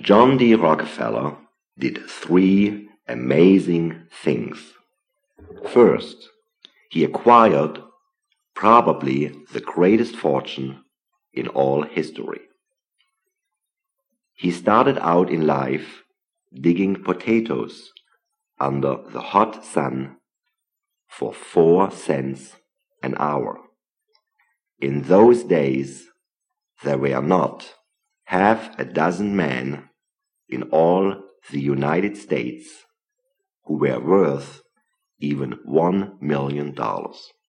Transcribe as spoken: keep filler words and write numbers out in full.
John D. Rockefeller did three amazing things. First, he acquired probably the greatest fortune in all history. He started out in life digging potatoes under the hot sun for four cents an hour. In those days, there were not half a dozen men in all the United States who were worth even one million dollars.